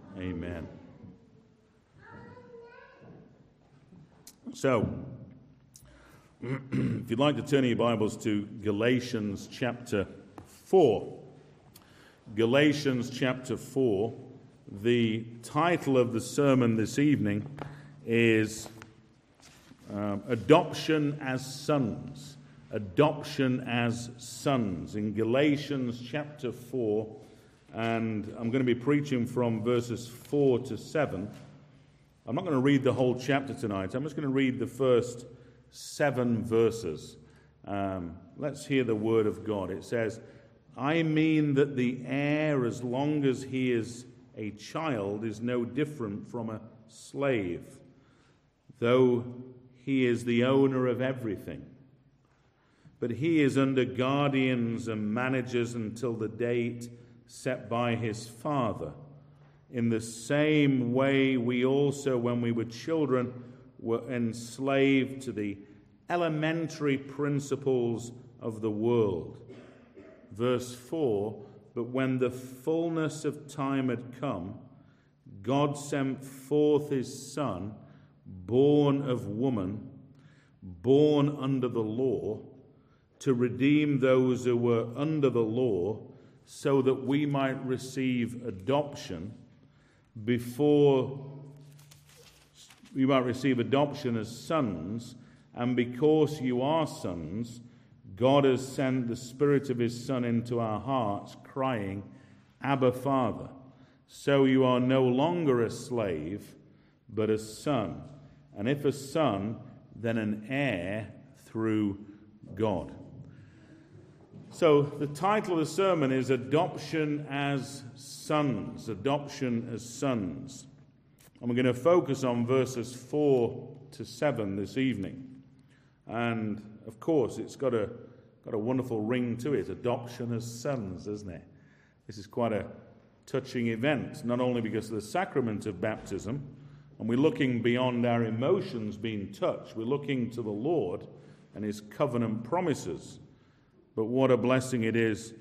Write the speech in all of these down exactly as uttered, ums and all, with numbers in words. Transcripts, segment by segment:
Amen. So, if you'd like to turn your Bibles to Galatians chapter four. Galatians chapter four, the title of the sermon this evening is um, Adoption as Sons. Adoption as Sons. In Galatians chapter four, and I'm going to be preaching from verses four to seven. I'm not going to read the whole chapter tonight. I'm just going to read the first seven verses. Um, let's hear the word of God. It says, I mean that the heir, as long as he is a child, is no different from a slave, though he is the owner of everything. But he is under guardians and managers until the date set by his father. In the same way, we also, when we were children, were enslaved to the elementary principles of the world. Verse four, but when the fullness of time had come, God sent forth his Son, born of woman, born under the law, to redeem those who were under the law, so that we might receive adoption before we might receive adoption as sons, and because you are sons, God has sent the Spirit of his Son into our hearts, crying, Abba, Father. So you are no longer a slave, but a son. And if a son, then an heir through God. So the title of the sermon is Adoption as Sons. Adoption as Sons. And we're going to focus on verses four to seven this evening. And, of course, it's got a got a wonderful ring to it. Adoption as sons, isn't it? This is quite a touching event, not only because of the sacrament of baptism, and we're looking beyond our emotions being touched. We're looking to the Lord and his covenant promises. But what a blessing it is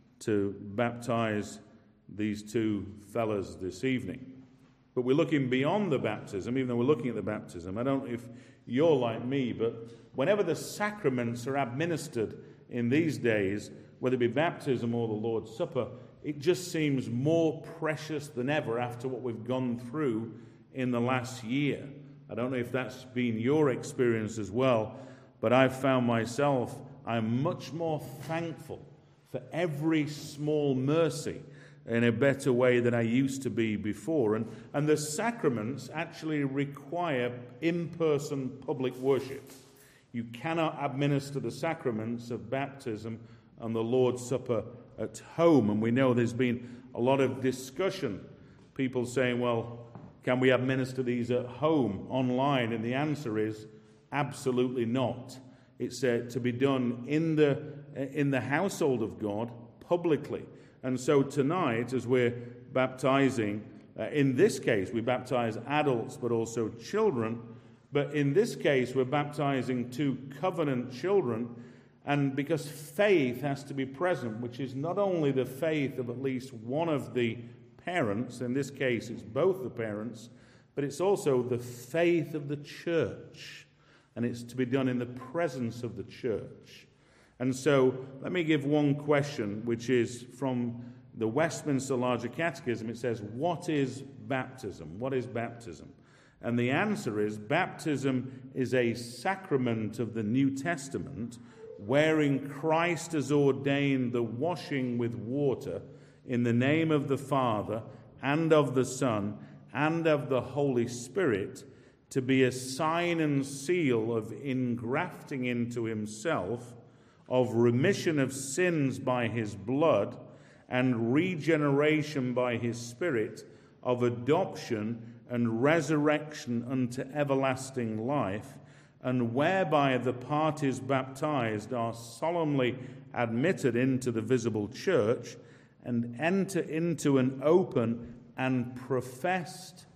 to baptize these two fellas this evening. But we're looking beyond the baptism, even though we're looking at the baptism. I don't know if you're like me, but whenever the sacraments are administered in these days, whether it be baptism or the Lord's Supper, it just seems more precious than ever after what we've gone through in the last year. I don't know if that's been your experience as well, but I've found myself, I'm much more thankful for every small mercy in a better way than I used to be before. And, and the sacraments actually require in-person public worship. You cannot administer the sacraments of baptism and the Lord's Supper at home. And we know there's been a lot of discussion. People saying, well, can we administer these at home, online? And the answer is absolutely not. It's uh, to be done in the in the household of God, publicly. And so tonight, as we're baptizing, uh, in this case, we baptize adults, but also children. But in this case, we're baptizing two covenant children. And because faith has to be present, which is not only the faith of at least one of the parents, in this case it's both the parents, but it's also the faith of the church. And it's to be done in the presence of the church. And so let me give one question, which is from the Westminster Larger Catechism. It says, what is baptism? What is baptism? And the answer is, baptism is a sacrament of the New Testament wherein Christ has ordained the washing with water in the name of the Father and of the Son and of the Holy Spirit to be a sign and seal of ingrafting into himself, of remission of sins by his blood, and regeneration by his Spirit, of adoption and resurrection unto everlasting life, and whereby the parties baptized are solemnly admitted into the visible church and enter into an open and professed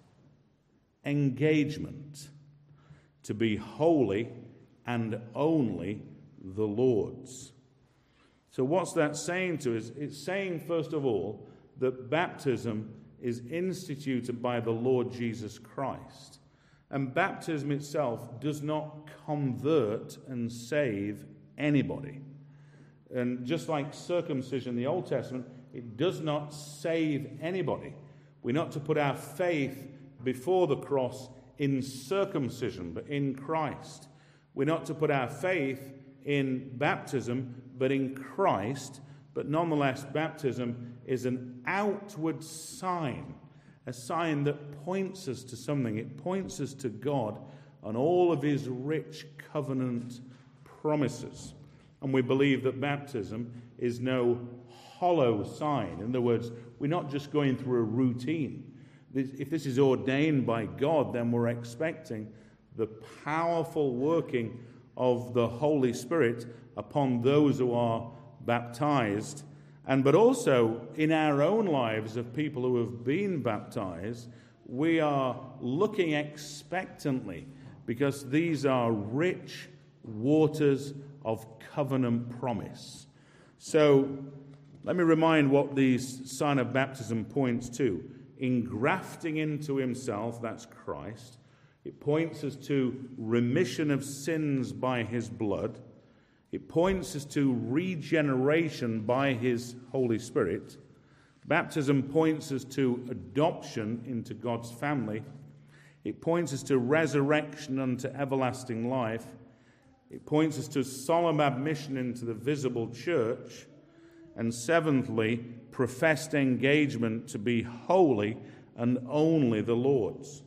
engagement to be holy and only the Lord's. So what's that saying to us? It's saying, first of all, that baptism is instituted by the Lord Jesus Christ. And baptism itself does not convert and save anybody. And just like circumcision in the Old Testament, it does not save anybody. We're not to put our faith before the cross in circumcision, but in Christ. We're not to put our faith in baptism, but in Christ. But nonetheless, baptism is an outward sign, a sign that points us to something. It points us to God and all of his rich covenant promises. And we believe that baptism is no hollow sign. In other words, we're not just going through a routine. If this is ordained by God, then we're expecting the powerful working of the Holy Spirit upon those who are baptized, and but also in our own lives of people who have been baptized, we are looking expectantly, because these are rich waters of covenant promise. So let me remind what the sign of baptism points to. Engrafting into himself, that's Christ. It points us to remission of sins by his blood. It points us to regeneration by his Holy Spirit. Baptism points us to adoption into God's family. It points us to resurrection unto everlasting life. It points us to solemn admission into the visible church. And seventhly, professed engagement to be holy and only the Lord's.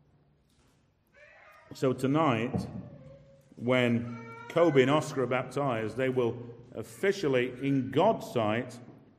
So tonight, when Kobe and Oscar are baptized, they will officially, in God's sight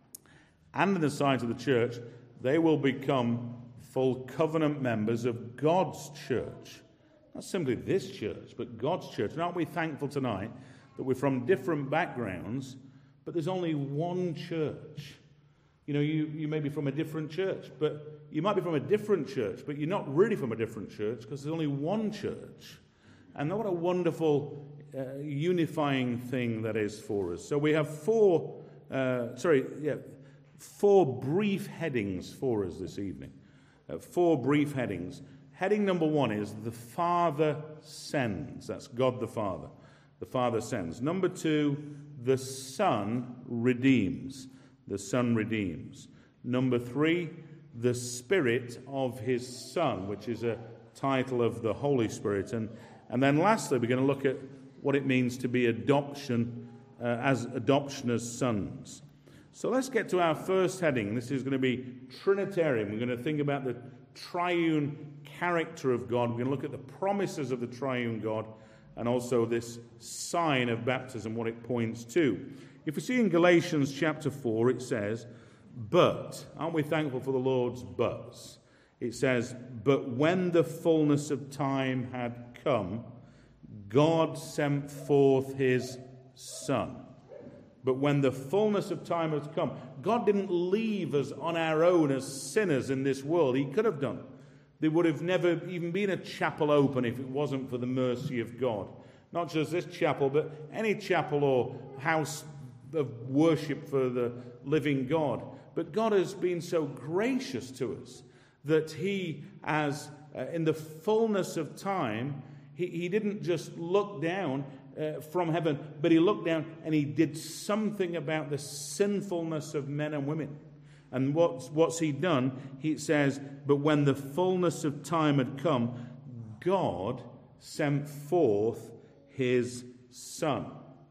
and in the sight of the church, they will become full covenant members of God's church. Not simply this church, but God's church. And aren't we thankful tonight that we're from different backgrounds, but there's only one church? You know, you, you may be from a different church, but you might be from a different church, but you're not really from a different church because there's only one church. And what a wonderful uh, unifying thing that is for us. So we have four, uh, sorry, yeah, four brief headings for us this evening. Uh, four brief headings. Heading number one is the Father sends. That's God the Father. The Father sends. Number two, the Son redeems. The Son redeems. Number three, the Spirit of his Son, which is a title of the Holy Spirit. And, and then lastly, we're going to look at what it means to be adoption, uh, as adoption as sons. So let's get to our first heading. This is going to be Trinitarian. We're going to think about the triune character of God. We're going to look at the promises of the triune God and also this sign of baptism, what it points to. If we see in Galatians chapter four, it says, but, aren't we thankful for the Lord's buts? It says, but when the fullness of time had come, God sent forth his Son. But when the fullness of time has come, God didn't leave us on our own as sinners in this world. He could have done. There would have never even been a chapel open if it wasn't for the mercy of God. Not just this chapel, but any chapel or house of worship for the living God. But God has been so gracious to us that he, as uh, in the fullness of time, he, he didn't just look down uh, from heaven, but he looked down and he did something about the sinfulness of men and women. And what's, what's he done? He says, but when the fullness of time had come, God sent forth his Son.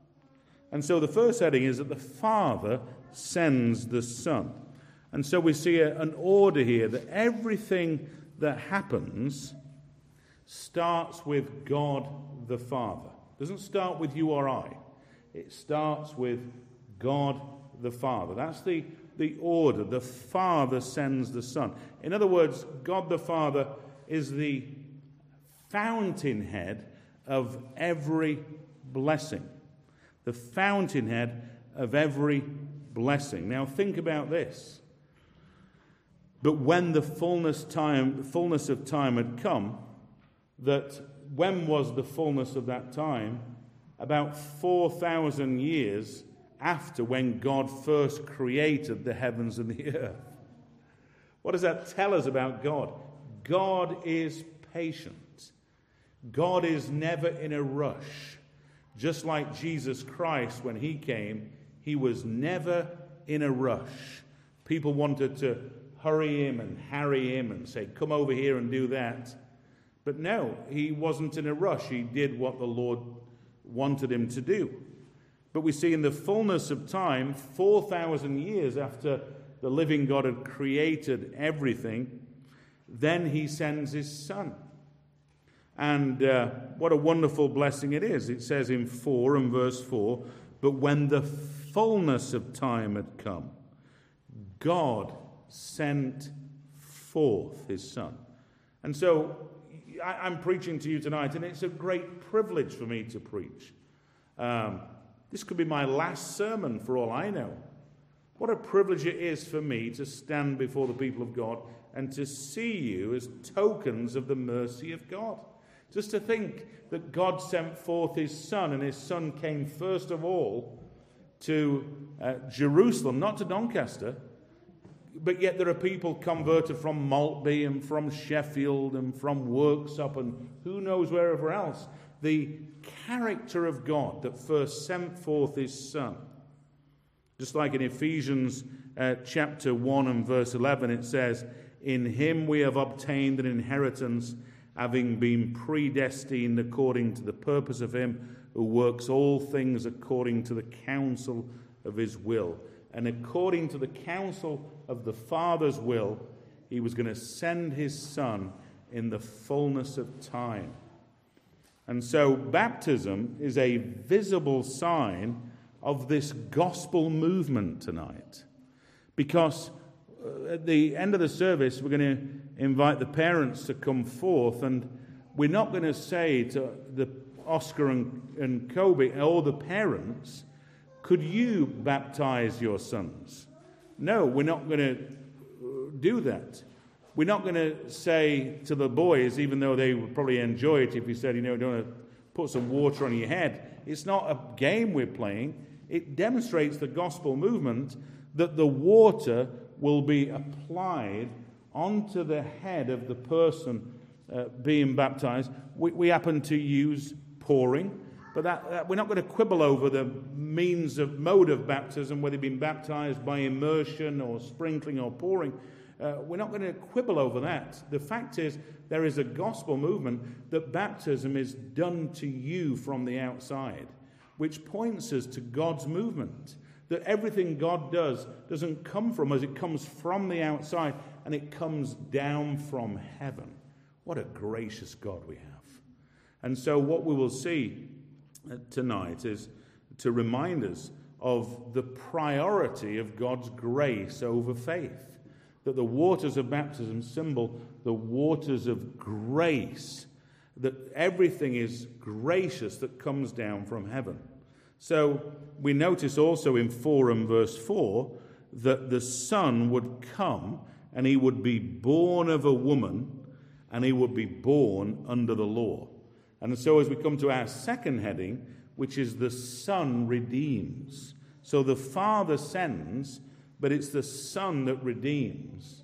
And so the first heading is that the Father sends the Son. And so we see a, an order here that everything that happens starts with God the Father. It doesn't start with you or I. It starts with God the Father. That's the, the order. The Father sends the Son. In other words, God the Father is the fountainhead of every blessing. The fountainhead of every blessing. Now think about this. But when the fullness time, fullness of time had come, that when was the fullness of that time? About four thousand years after when God first created the heavens and the earth. What does that tell us about God? God is patient. God is never in a rush. Just like Jesus Christ, when he came, he was never in a rush. People wanted to hurry him and harry him and say, come over here and do that. But no, he wasn't in a rush. He did what the Lord wanted him to do. But we see in the fullness of time, four thousand years after the living God had created everything, then he sends his Son. And uh, what a wonderful blessing it is. It says in four and verse four, but when the fullness of time had come, God sent forth his Son. And so I, I'm preaching to you tonight, and it's a great privilege for me to preach. Um, this could be my last sermon for all I know. What a privilege it is for me to stand before the people of God and to see you as tokens of the mercy of God. Just to think that God sent forth his Son, and his Son came first of all to uh, Jerusalem, not to Doncaster, but yet there are people converted from Maltby and from Sheffield and from Worksop and who knows wherever else. The character of God that first sent forth his Son. Just like in Ephesians uh, chapter one and verse eleven, it says, in him we have obtained an inheritance, having been predestined according to the purpose of him who works all things according to the counsel of his will. And according to the counsel of the Father's will, he was going to send his Son in the fullness of time. And so baptism is a visible sign of this gospel movement tonight. Because at the end of the service, we're going to invite the parents to come forth, and we're not going to say to the Oscar and, and Kobe, all the parents, could you baptize your sons? No, we're not going to do that. We're not going to say to the boys, even though they would probably enjoy it if you said, you know, don't want to put some water on your head. It's not a game we're playing. It demonstrates the gospel movement that the water will be applied onto the head of the person uh, being baptized. We, we happen to use pouring, but that, that we're not going to quibble over the means of mode of baptism, whether you've been baptized by immersion or sprinkling or pouring. Uh, we're not going to quibble over that. The fact is, there is a gospel movement that baptism is done to you from the outside, which points us to God's movement. That everything God does doesn't come from us, it comes from the outside, and it comes down from heaven. What a gracious God we have. And so what we will see tonight is to remind us of the priority of God's grace over faith. That the waters of baptism symbol the waters of grace, that everything is gracious that comes down from heaven. So we notice also in four and verse four that the Son would come and he would be born of a woman and he would be born under the law. And so as we come to our second heading, which is the Son redeems. So the Father sends, but it's the Son that redeems.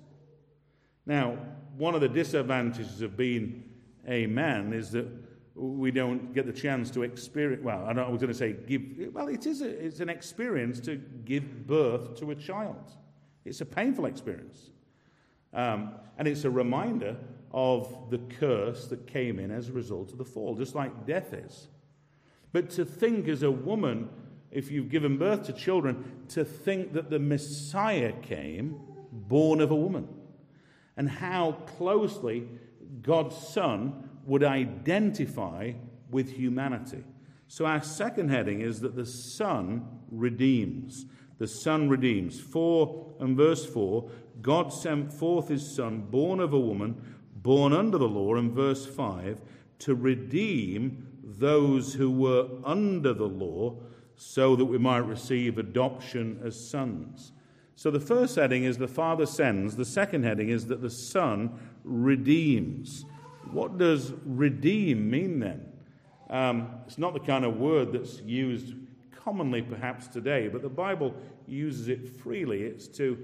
Now, one of the disadvantages of being a man is that we don't get the chance to experience, well, I, don't, I was going to say give, well, it is a, it's an experience to give birth to a child. It's a painful experience. Um, and it's a reminder of the curse that came in as a result of the fall, just like death is. But to think as a woman, if you've given birth to children, to think that the Messiah came born of a woman, and how closely God's Son would identify with humanity. So our second heading is that the Son redeems. The Son redeems. four and verse four, God sent forth his Son, born of a woman, born under the law, and verse five, to redeem those who were under the law, so that we might receive adoption as sons. So the first heading is the Father sends. The second heading is that the Son redeems. What does redeem mean then? Um, it's not the kind of word that's used commonly perhaps today, but the Bible uses it freely. It's to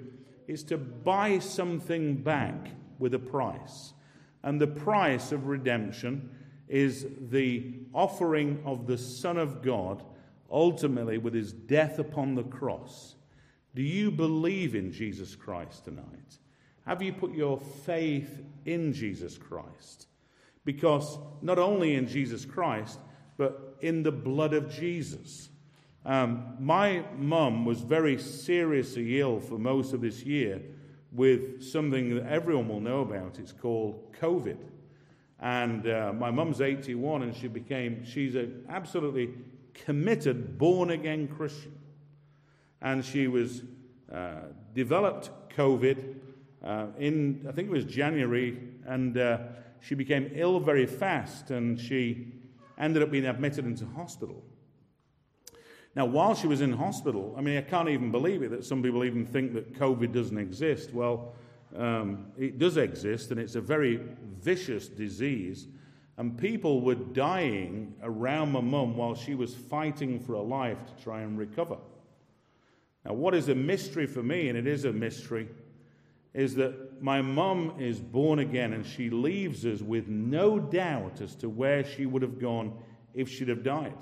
it's to buy something back with a price. And the price of redemption is the offering of the Son of God, ultimately with his death upon the cross. Do you believe in Jesus Christ tonight? Have you put your faith in Jesus Christ? Because not only in Jesus Christ, but in the blood of Jesus. Um, my mum was very seriously ill for most of this year with something that everyone will know about. It's called COVID. And uh, my mum's eighty-one, and she became, she's an absolutely committed, born-again Christian. And she was uh, developed COVID uh, in, I think it was January, and uh, she became ill very fast, and she ended up being admitted into hospital. Now, while she was in hospital, I mean, I can't even believe it that some people even think that COVID doesn't exist. Well, um, it does exist, and it's a very vicious disease. And people were dying around my mum while she was fighting for her life to try and recover. Now, what is a mystery for me, and it is a mystery, is that my mum is born again, and she leaves us with no doubt as to where she would have gone if she'd have died.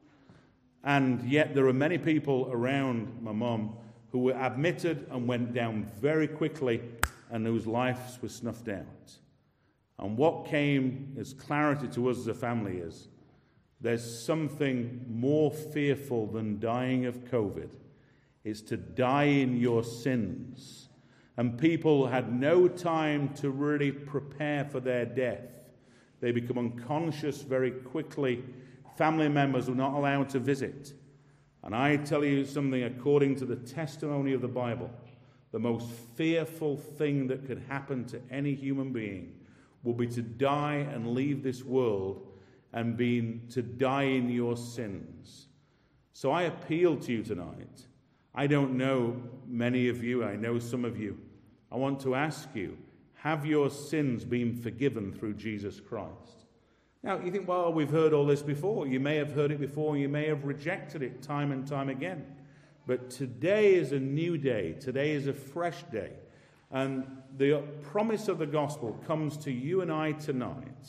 And yet there are many people around my mum who were admitted and went down very quickly, and whose lives were snuffed out. And what came as clarity to us as a family is there's something more fearful than dying of COVID. It's to die in your sins. And people had no time to really prepare for their death. They become unconscious very quickly. Family members were not allowed to visit. And I tell you something, according to the testimony of the Bible, the most fearful thing that could happen to any human being will be to die and leave this world and be to die in your sins. So I appeal to you tonight. I don't know many of you. I know some of you. I want to ask you, have your sins been forgiven through Jesus Christ? Now, you think, well, we've heard all this before. You may have heard it before. You may have rejected it time and time again. But today is a new day. Today is a fresh day. And the promise of the gospel comes to you and I tonight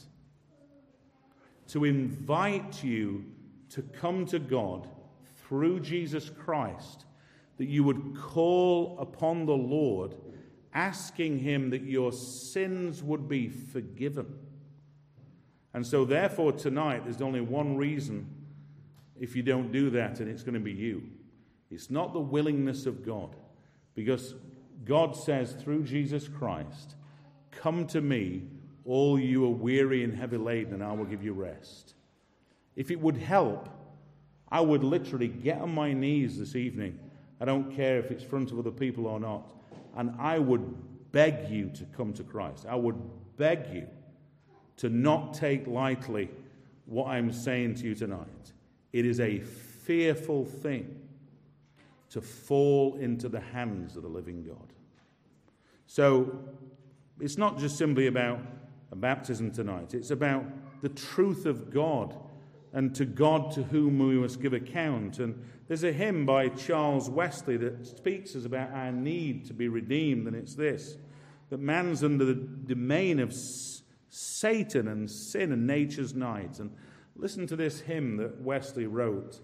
to invite you to come to God through Jesus Christ, that you would call upon the Lord, asking him that your sins would be forgiven. And so therefore tonight there's only one reason if you don't do that, and it's going to be you. It's not the willingness of God, because God says through Jesus Christ, come to me, all you are weary and heavy laden, and I will give you rest. If it would help, I would literally get on my knees this evening. I don't care if it's in front of other people or not. And I would beg you to come to Christ. I would beg you to not take lightly what I'm saying to you tonight. It is a fearful thing to fall into the hands of the living God. So it's not just simply about a baptism tonight. It's about the truth of God, and to God to whom we must give account. And there's a hymn by Charles Wesley that speaks us about our need to be redeemed, and it's this, that man's under the domain of Satan and sin and nature's night. And listen to this hymn that Wesley wrote.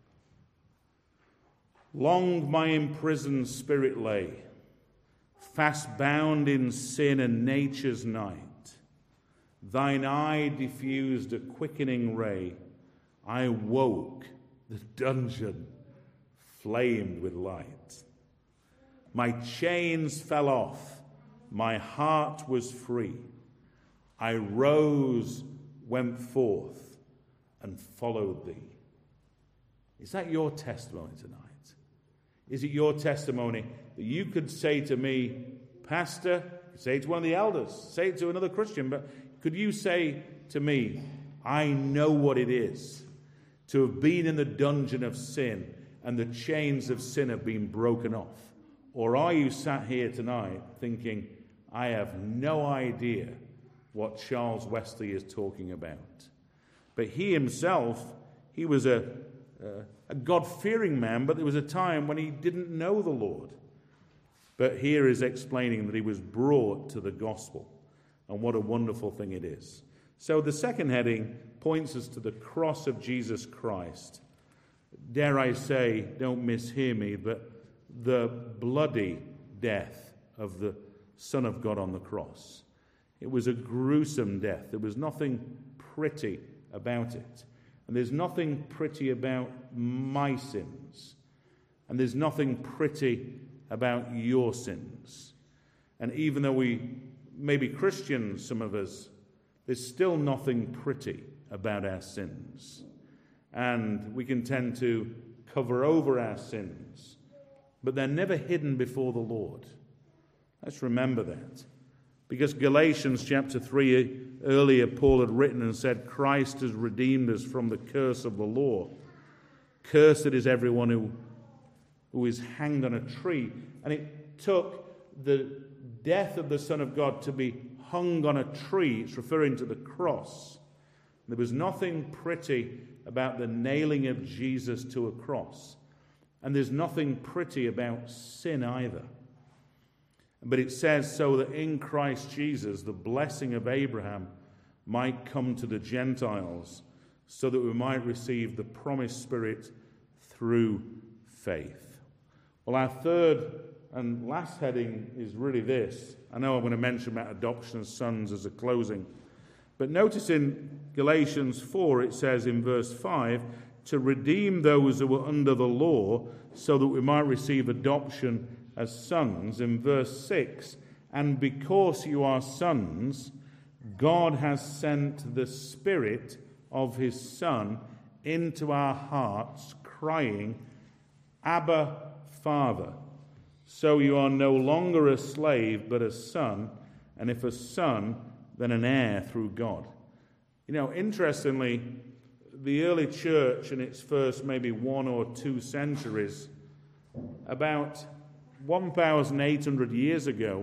Long my imprisoned spirit lay, fast bound in sin and nature's night. Thine eye diffused a quickening ray. I woke, the dungeon flamed with light. My chains fell off, my heart was free. I rose, went forth, and followed thee. Is that your testimony tonight? Is it your testimony that you could say to me, Pastor, say it to one of the elders, say it to another Christian, but could you say to me, I know what it is to have been in the dungeon of sin and the chains of sin have been broken off? Or are you sat here tonight thinking, I have no idea what Charles Wesley is talking about? But he himself, he was a, a, a God-fearing man, but there was a time when he didn't know the Lord. But here is explaining that he was brought to the gospel, and what a wonderful thing it is. So the second heading points us to the cross of Jesus Christ. Dare I say, don't mishear me, but the bloody death of the Son of God on the cross. It was a gruesome death. There was nothing pretty about it. And there's nothing pretty about my sins. And there's nothing pretty about your sins. And even though we may be Christians, some of us, there's still nothing pretty about our sins. And we can tend to cover over our sins, but they're never hidden before the Lord. Let's remember that. Because Galatians chapter three, earlier Paul had written and said, Christ has redeemed us from the curse of the law. Cursed is everyone who, who is hanged on a tree. And it took the death of the Son of God to be hung on a tree. It's referring to the cross. There was nothing pretty about the nailing of Jesus to a cross. And there's nothing pretty about sin either. But it says so that in Christ Jesus, the blessing of Abraham might come to the Gentiles, so that we might receive the promised Spirit through faith. Well, our third and last heading is really this. I know I'm going to mention about adoption as sons as a closing. But notice in Galatians four, it says in verse five, to redeem those who were under the law, so that we might receive adoption as sons. In verse six, and because you are sons, God has sent the Spirit of his Son into our hearts, crying, Abba, Father. So you are no longer a slave, but a son, and if a son, then an heir through God. You know, interestingly, the early church in its first maybe one or two centuries, about one thousand eight hundred years ago,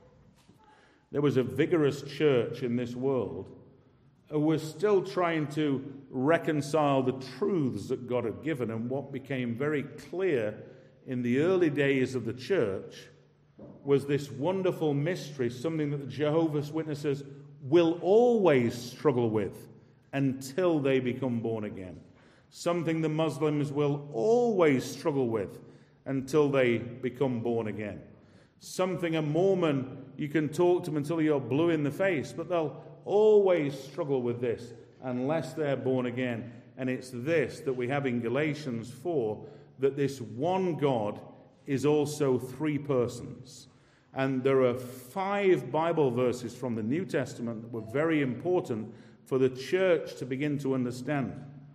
there was a vigorous church in this world who was still trying to reconcile the truths that God had given. And what became very clear in the early days of the church was this wonderful mystery, something that the Jehovah's Witnesses will always struggle with until they become born again. Something the Muslims will always struggle with until they become born again. Something a Mormon, you can talk to them until you're blue in the face, but they'll always struggle with this unless they're born again. And it's this that we have in Galatians four, that this one God is also three persons. And there are five Bible verses from the New Testament that were very important for the church to begin to understand.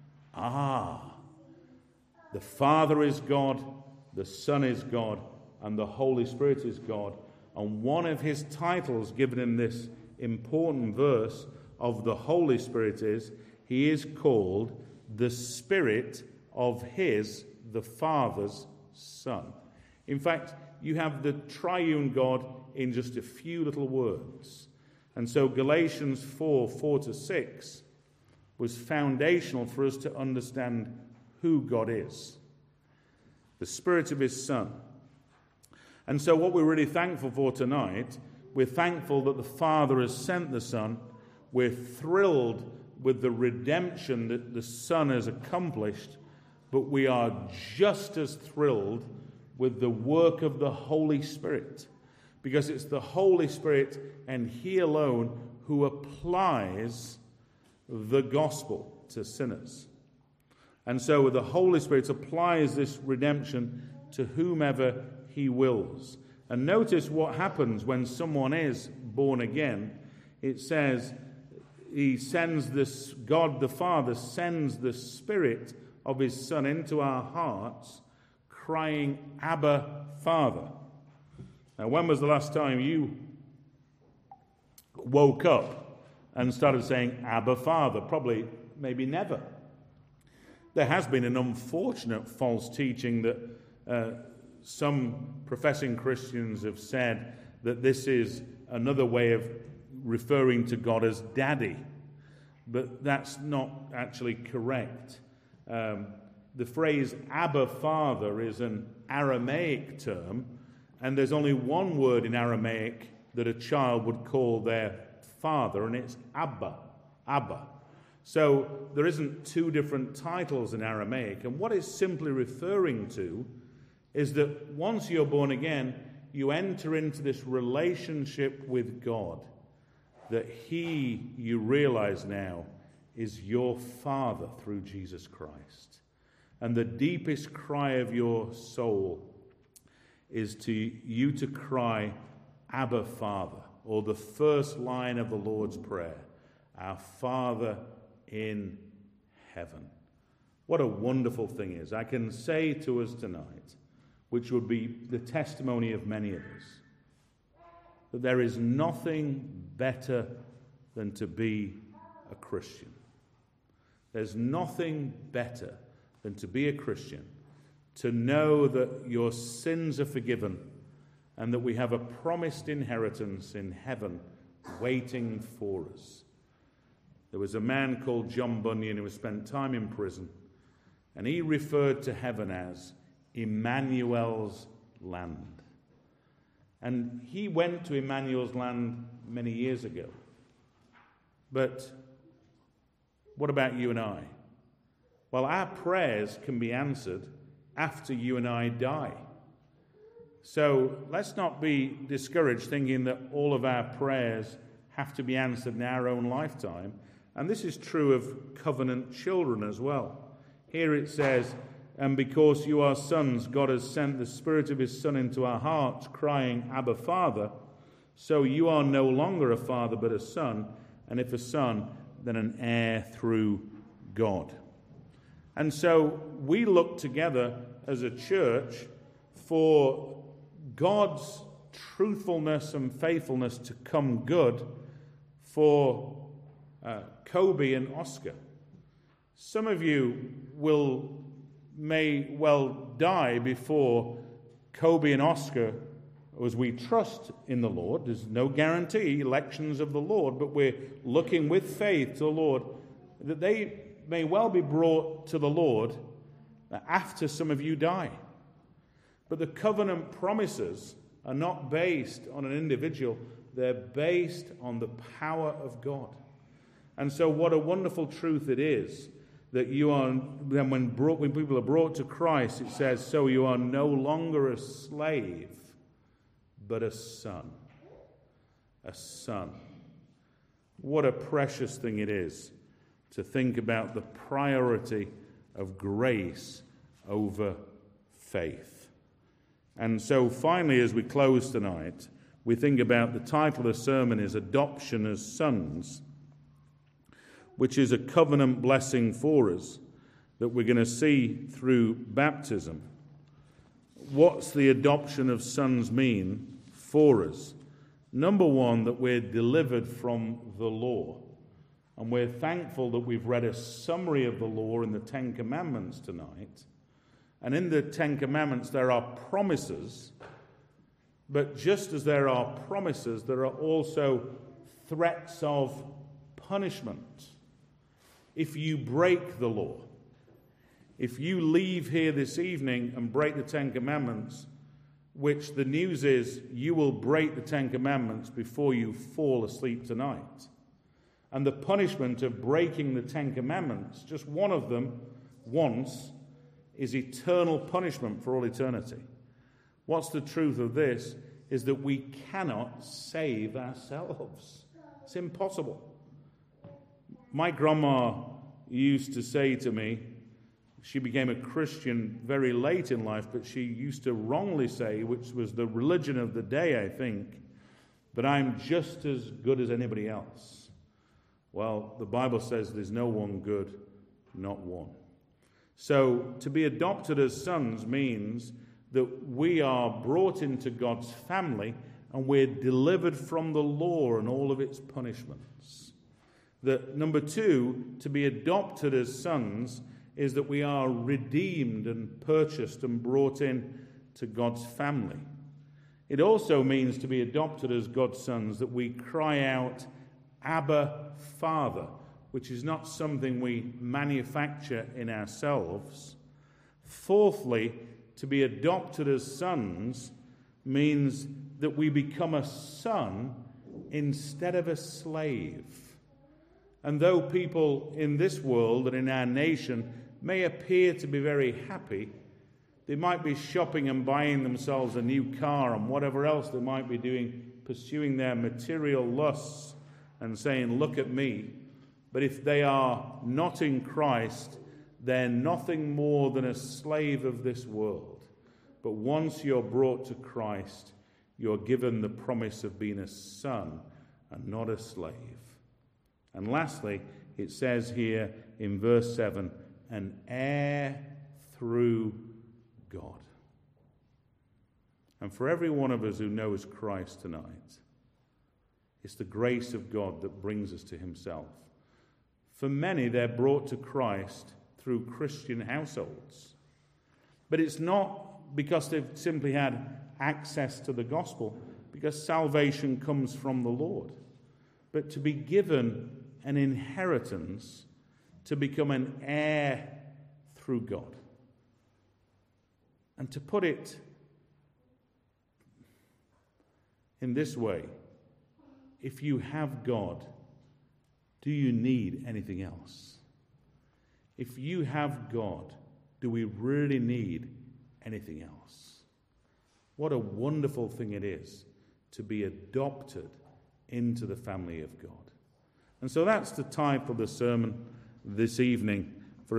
Ah, the Father is God, the Son is God, and the Holy Spirit is God. And one of his titles given in this important verse of the Holy Spirit is, he is called the Spirit of his, the Father's Son. In fact, you have the triune God in just a few little words. And so Galatians four, four to six was foundational for us to understand who God is. The Spirit of his Son. And so what we're really thankful for tonight, we're thankful that the Father has sent the Son. We're thrilled with the redemption that the Son has accomplished. But we are just as thrilled with the work of the Holy Spirit. Because it's the Holy Spirit and he alone who applies the gospel to sinners. And so the Holy Spirit applies this redemption to whomever he wills. And notice what happens when someone is born again. It says he sends this, God the Father sends the Spirit of his Son into our hearts, crying, Abba, Father. Now, when was the last time you woke up and started saying, Abba, Father? Probably, maybe never. There has been an unfortunate false teaching that uh, some professing Christians have said that this is another way of referring to God as Daddy. But that's not actually correct. Um, the phrase Abba, Father is an Aramaic term, And there's only one word in Aramaic that a child would call their father, and it's Abba. Abba. So there isn't two different titles in Aramaic. And what it's simply referring to is that once you're born again, you enter into this relationship with God, that He, you realize now, is your Father through Jesus Christ. And the deepest cry of your soul is to you to cry, Abba, Father, or the first line of the Lord's Prayer, our Father in heaven. What a wonderful thing is. I can say to us tonight, which would be the testimony of many of us, that there is nothing better than to be a Christian. There's nothing better than to be a Christian, to know that your sins are forgiven and that we have a promised inheritance in heaven waiting for us. There was a man called John Bunyan who spent time in prison, and he referred to heaven as Emmanuel's land. And he went to Emmanuel's land many years ago. But what about you and I? Well, our prayers can be answered after you and I die. So let's not be discouraged thinking that all of our prayers have to be answered in our own lifetime. And this is true of covenant children as well. Here it says, and because you are sons, God has sent the Spirit of His Son into our hearts, crying, Abba, Father. So you are no longer a father, but a son. And if a son, then an heir through God. And so we look together as a church for God's truthfulness and faithfulness to come good for uh, Kobe and Oscar. Some of you will may well die before Kobe and Oscar, as we trust in the Lord. There's no guarantee, elections of the Lord, but we're looking with faith to the Lord, that they may well be brought to the Lord after some of you die. But the covenant promises are not based on an individual, they're based on the power of God. And so what a wonderful truth it is that you are, then when, brought, when people are brought to Christ, it says, so you are no longer a slave, but a son. A son. What a precious thing it is to think about the priority of grace over faith. And so finally, as we close tonight, we think about the title of the sermon is Adoption as Sons, which is a covenant blessing for us that we're going to see through baptism. What's the adoption of sons mean for us? Number one, that we're delivered from the law. And we're thankful that we've read a summary of the law in the Ten Commandments tonight. And in the Ten Commandments there are promises, but just as there are promises, there are also threats of punishment if you break the law. If you leave here this evening and break the Ten Commandments, which the news is you will break the Ten Commandments before you fall asleep tonight. And the punishment of breaking the Ten Commandments, just one of them once, is eternal punishment for all eternity. What's the truth of this is that we cannot save ourselves. It's impossible. My grandma used to say to me, she became a Christian very late in life, but she used to wrongly say, which was the religion of the day, I think, that I'm just as good as anybody else. Well, the Bible says there's no one good, not one. So to be adopted as sons means that we are brought into God's family and we're delivered from the law and all of its punishments. That number two, to be adopted as sons is that we are redeemed and purchased and brought in to God's family. It also means to be adopted as God's sons that we cry out, Abba, Father, which is not something we manufacture in ourselves. Fourthly, to be adopted as sons means that we become a son instead of a slave. And though people in this world and in our nation may appear to be very happy, they might be shopping and buying themselves a new car and whatever else they might be doing, pursuing their material lusts and saying, look at me. But if they are not in Christ, they're nothing more than a slave of this world. But once you're brought to Christ, you're given the promise of being a son and not a slave. And lastly, it says here in verse seven, an heir through God. And for every one of us who knows Christ tonight, it's the grace of God that brings us to himself. For many, they're brought to Christ through Christian households. But it's not because they've simply had access to the gospel, because salvation comes from the Lord. But to be given an inheritance, to become an heir through God. And to put it in this way, if you have God, do you need anything else? If you have God, do we really need anything else? What a wonderful thing it is to be adopted into the family of God. And so that's the type of the sermon this evening.